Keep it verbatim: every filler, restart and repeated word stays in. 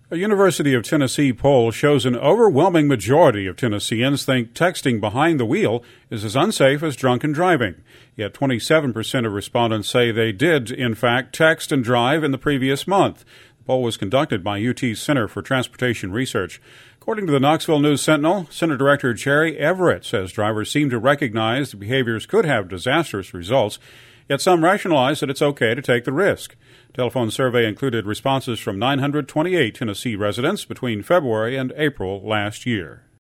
A University of Tennessee poll shows an overwhelming majority of Tennesseans think texting behind the wheel is as unsafe as drunken driving. Yet twenty-seven percent of respondents say they did, in fact, text and drive in the previous month. The poll was conducted by U T's Center for Transportation Research. According to the Knoxville News-Sentinel, Center Director Jerry Everett says drivers seem to recognize the behaviors could have disastrous results, yet some rationalize that it's okay to take the risk. A telephone survey included responses from nine hundred twenty-eight Tennessee residents between February and April last year.